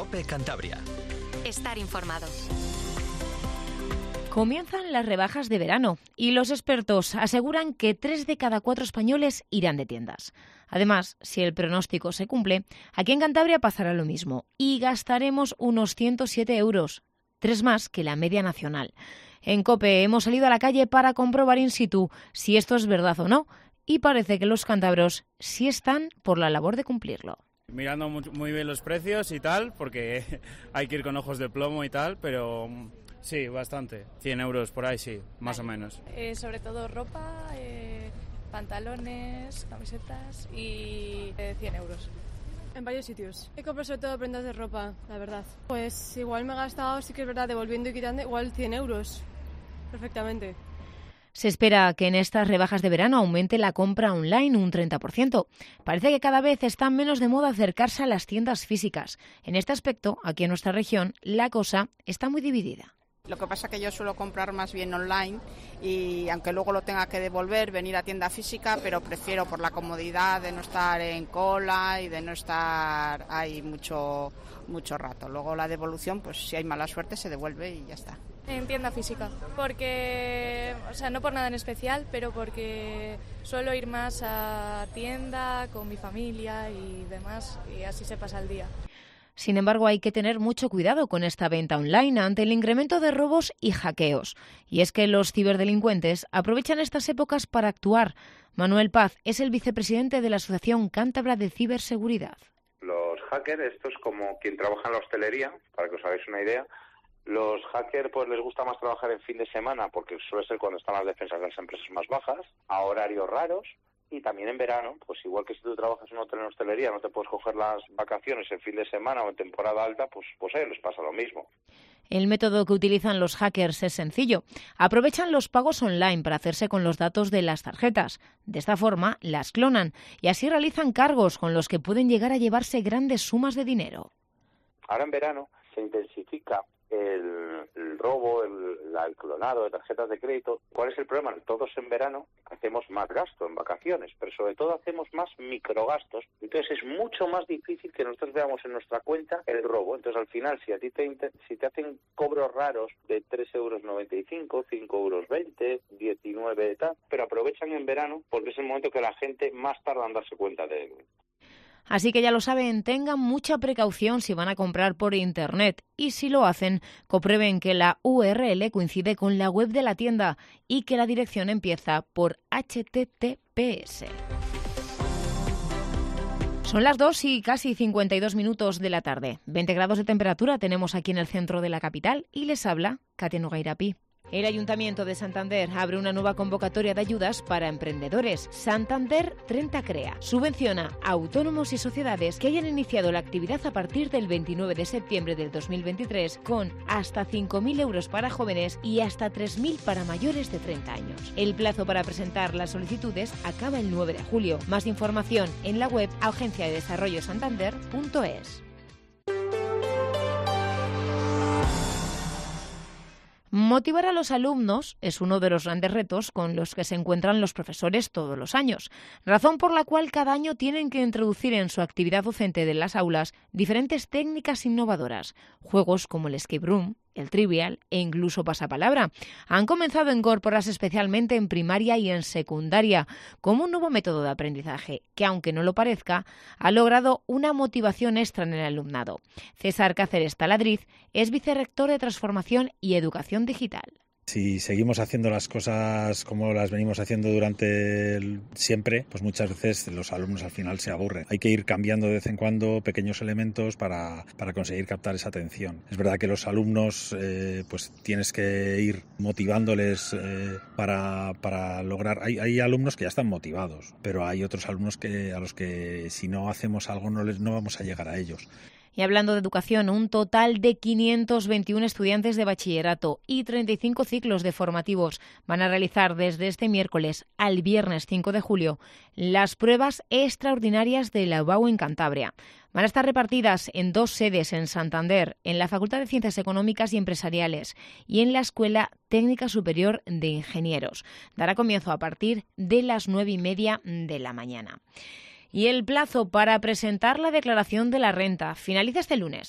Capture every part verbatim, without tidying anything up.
COPE Cantabria. Estar informado. Comienzan las rebajas de verano y los expertos aseguran que tres de cada cuatro españoles irán de tiendas. Además, si el pronóstico se cumple, aquí en Cantabria pasará lo mismo y gastaremos unos ciento siete euros, tres más que la media nacional. En COPE hemos salido a la calle para comprobar in situ si esto es verdad o no y parece que los cántabros sí están por la labor de cumplirlo. Mirando muy bien los precios y tal, porque hay que ir con ojos de plomo y tal, pero... Sí, bastante. cien euros por ahí, sí, más vale. o menos. Eh, sobre todo ropa, eh, pantalones, camisetas y eh, cien euros. En varios sitios. He comprado sobre todo prendas de ropa, la verdad. Pues igual me he gastado, sí que es verdad, devolviendo y quitando, igual cien euros. Perfectamente. Se espera que en estas rebajas de verano aumente la compra online un treinta por ciento. Parece que cada vez está menos de moda acercarse a las tiendas físicas. En este aspecto, aquí en nuestra región, la cosa está muy dividida. Lo que pasa es que yo suelo comprar más bien online y aunque luego lo tenga que devolver, venir a tienda física, pero prefiero por la comodidad de no estar en cola y de no estar ahí mucho, mucho rato. Luego la devolución, pues si hay mala suerte se devuelve y ya está. En tienda física, porque, o sea, no por nada en especial, pero porque suelo ir más a tienda con mi familia y demás y así se pasa el día. Sin embargo, hay que tener mucho cuidado con esta venta online ante el incremento de robos y hackeos. Y es que los ciberdelincuentes aprovechan estas épocas para actuar. Manuel Paz es el vicepresidente de la Asociación Cántabra de Ciberseguridad. Los hackers, esto es como quien trabaja en la hostelería, para que os hagáis una idea. Los hackers pues les gusta más trabajar en fin de semana porque suele ser cuando están las defensas de las empresas más bajas, a horarios raros. Y también en verano, pues igual que si tú trabajas en un hotel en hostelería, no te puedes coger las vacaciones en fin de semana o en temporada alta, pues, pues a ellos les pasa lo mismo. El método que utilizan los hackers es sencillo. Aprovechan los pagos online para hacerse con los datos de las tarjetas. De esta forma, las clonan y así realizan cargos con los que pueden llegar a llevarse grandes sumas de dinero. Ahora en verano se intensifica el, el robo, el, el clonado de tarjetas de crédito. ¿Cuál es el problema? Todos en verano hacemos más gasto en vacaciones, pero sobre todo hacemos más microgastos. Entonces es mucho más difícil que nosotros veamos en nuestra cuenta el robo. Entonces al final, si a ti te, si te hacen cobros raros de tres euros noventa y cinco, cinco euros veinte, diecinueve y tal, pero aprovechan en verano porque es el momento que la gente más tarda en darse cuenta de él. Así que ya lo saben, tengan mucha precaución si van a comprar por Internet y si lo hacen, comprueben que la U R L coincide con la web de la tienda y que la dirección empieza por H T T P S. Son las dos y casi cincuenta y dos minutos de la tarde. veinte grados de temperatura tenemos aquí en el centro de la capital y les habla Katia Nogairapi. El Ayuntamiento de Santander abre una nueva convocatoria de ayudas para emprendedores. Santander treinta Crea subvenciona a autónomos y sociedades que hayan iniciado la actividad a partir del veintinueve de septiembre del dos mil veintitrés con hasta cinco mil euros para jóvenes y hasta tres mil para mayores de treinta años. El plazo para presentar las solicitudes acaba el nueve de julio. Más información en la web agencia de desarrollo santander punto es. Motivar a los alumnos es uno de los grandes retos con los que se encuentran los profesores todos los años, razón por la cual cada año tienen que introducir en su actividad docente de las aulas diferentes técnicas innovadoras, juegos como el escape room, el trivial e incluso pasapalabra. Han comenzado a incorporarse especialmente en primaria y en secundaria como un nuevo método de aprendizaje que, aunque no lo parezca, ha logrado una motivación extra en el alumnado. César Cáceres Taladriz es vicerrector de Transformación y Educación Digital. Si seguimos haciendo las cosas como las venimos haciendo durante el, siempre, pues muchas veces los alumnos al final se aburren. Hay que ir cambiando de vez en cuando pequeños elementos para, para conseguir captar esa atención. Es verdad que los alumnos eh, pues tienes que ir motivándoles eh, para, para lograr... Hay, hay alumnos que ya están motivados, pero hay otros alumnos que a los que si no hacemos algo no, les, no vamos a llegar a ellos. Y hablando de educación, un total de quinientos veintiuno estudiantes de bachillerato y treinta y cinco ciclos de formativos van a realizar desde este miércoles al viernes cinco de julio las pruebas extraordinarias de la U B A U en Cantabria. Van a estar repartidas en dos sedes en Santander, en la Facultad de Ciencias Económicas y Empresariales y en la Escuela Técnica Superior de Ingenieros. Dará comienzo a partir de las nueve y media de la mañana. Y el plazo para presentar la declaración de la renta finaliza este lunes.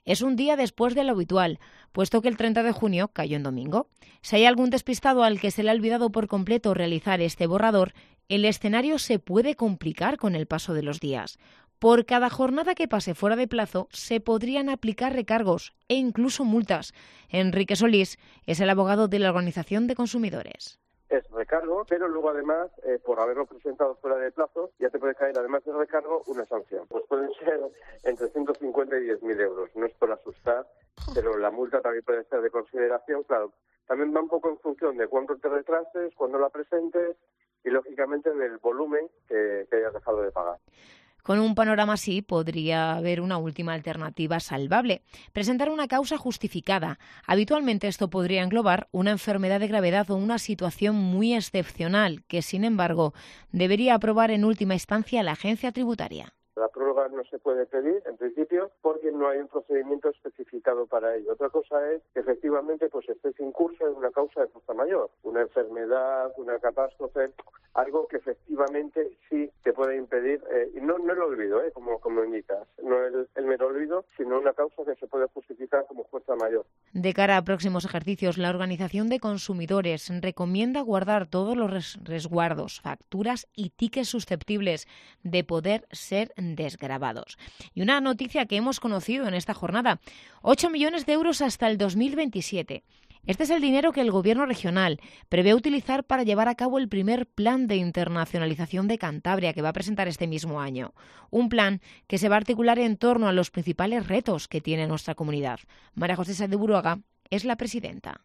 Es un día después de lo habitual, puesto que el treinta de junio cayó en domingo. Si hay algún despistado al que se le ha olvidado por completo realizar este borrador, el escenario se puede complicar con el paso de los días. Por cada jornada que pase fuera de plazo, se podrían aplicar recargos e incluso multas. Enrique Solís es el abogado de la Organización de Consumidores. Es recargo, pero luego además, eh, por haberlo presentado fuera de plazo, ya te puede caer, además de recargo, una sanción. Pues pueden ser entre ciento cincuenta y diez mil euros. No es por asustar, pero la multa también puede ser de consideración. Claro, también va un poco en función de cuánto te retrases, cuándo la presentes y, lógicamente, del volumen que, que hayas dejado de pagar. Con un panorama así, podría haber una última alternativa salvable: presentar una causa justificada. Habitualmente esto podría englobar una enfermedad de gravedad o una situación muy excepcional que, sin embargo, debería aprobar en última instancia la agencia tributaria. La prórroga no se puede pedir, en principio, porque no hay un procedimiento especificado para ello. Otra cosa es que efectivamente pues estés en curso en una causa de fuerza mayor, una enfermedad, una catástrofe, algo que efectivamente sí te puede impedir, eh, y no, no el olvido, eh, como, como indicas, no el, el mero olvido, sino una causa que se puede justificar como fuerza mayor. De cara a próximos ejercicios, la Organización de Consumidores recomienda guardar todos los res- resguardos, facturas y tickets susceptibles de poder ser desgravados. Y una noticia que hemos conocido en esta jornada: ocho millones de euros hasta el dos mil veintisiete. Este es el dinero que el Gobierno regional prevé utilizar para llevar a cabo el primer plan de internacionalización de Cantabria, que va a presentar este mismo año. Un plan que se va a articular en torno a los principales retos que tiene nuestra comunidad. María José Sáenz de Buruaga es la presidenta.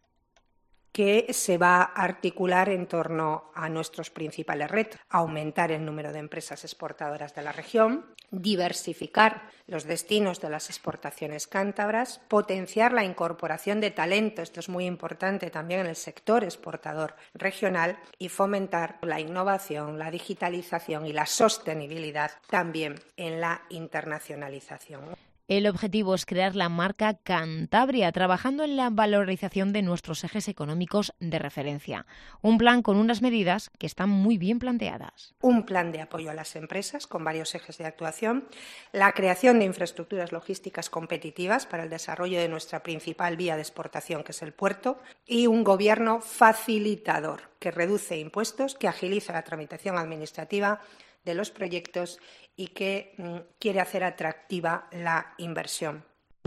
Que se va a articular en torno a nuestros principales retos: aumentar el número de empresas exportadoras de la región, diversificar los destinos de las exportaciones cántabras, potenciar la incorporación de talento, esto es muy importante también en el sector exportador regional, y fomentar la innovación, la digitalización y la sostenibilidad también en la internacionalización. El objetivo es crear la marca Cantabria, trabajando en la valorización de nuestros ejes económicos de referencia. Un plan con unas medidas que están muy bien planteadas. Un plan de apoyo a las empresas con varios ejes de actuación, la creación de infraestructuras logísticas competitivas para el desarrollo de nuestra principal vía de exportación, que es el puerto, y un gobierno facilitador que reduce impuestos, que agiliza la tramitación administrativa de los proyectos y que mm, quiere hacer atractiva la inversión.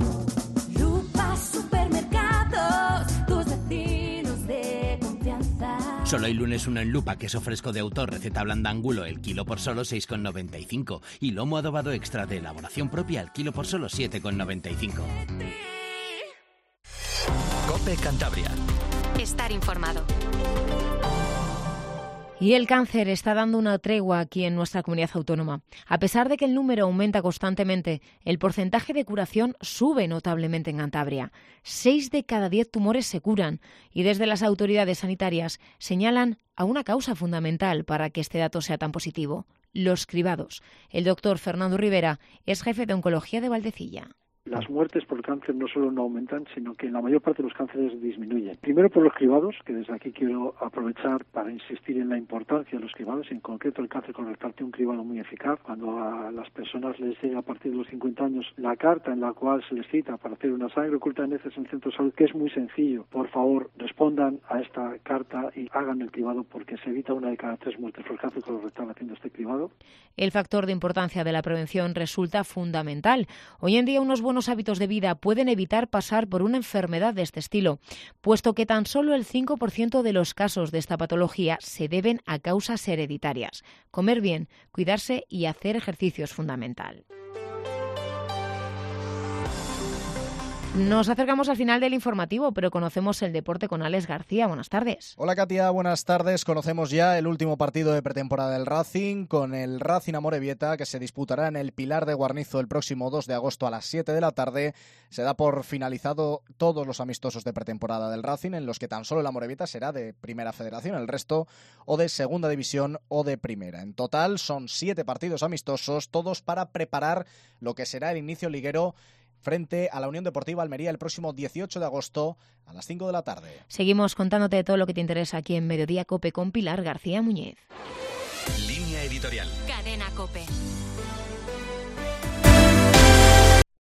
Lupa Supermercados, tus vecinos de confianza. Solo hay lunes uno en Lupa, queso fresco de autor, receta blanda angulo, el kilo por solo seis con noventa y cinco. Y lomo adobado extra de elaboración propia, el kilo por solo siete con noventa y cinco. COPE Cantabria. Estar informado. Y el cáncer está dando una tregua aquí en nuestra comunidad autónoma. A pesar de que el número aumenta constantemente, el porcentaje de curación sube notablemente en Cantabria. Seis de cada diez tumores se curan y desde las autoridades sanitarias señalan a una causa fundamental para que este dato sea tan positivo: los cribados. El doctor Fernando Rivera es jefe de oncología de Valdecilla. Las muertes por cáncer no solo no aumentan, sino que en la mayor parte de los cánceres disminuyen. Primero por los cribados, que desde aquí quiero aprovechar para insistir en la importancia de los cribados, en concreto el cáncer colorectal tiene un cribado muy eficaz. Cuando a las personas les llega a partir de los cincuenta años la carta en la cual se les cita para hacer una sangre oculta de heces en el centro de salud, que es muy sencillo, por favor respondan a esta carta y hagan el cribado, porque se evita una de cada tres muertes por cáncer colorectal haciendo este cribado. El factor de importancia de la prevención resulta fundamental. Hoy en día unos buenos hábitos de vida pueden evitar pasar por una enfermedad de este estilo, puesto que tan solo el cinco por ciento de los casos de esta patología se deben a causas hereditarias. Comer bien, cuidarse y hacer ejercicio es fundamental. Nos acercamos al final del informativo, pero conocemos el deporte con Alex García. Buenas tardes. Hola Katia, buenas tardes. Conocemos ya el último partido de pretemporada del Racing, con el Racing Amorebieta, que se disputará en el Pilar de Guarnizo el próximo dos de agosto a las siete de la tarde. Se da por finalizado todos los amistosos de pretemporada del Racing, en los que tan solo el Amorebieta será de Primera Federación, el resto o de Segunda División o de Primera. En total son siete partidos amistosos, todos para preparar lo que será el inicio liguero frente a la Unión Deportiva Almería el próximo dieciocho de agosto a las cinco de la tarde. Seguimos contándote todo lo que te interesa aquí en Mediodía COPE con Pilar García Muñiz. Línea editorial. Cadena COPE.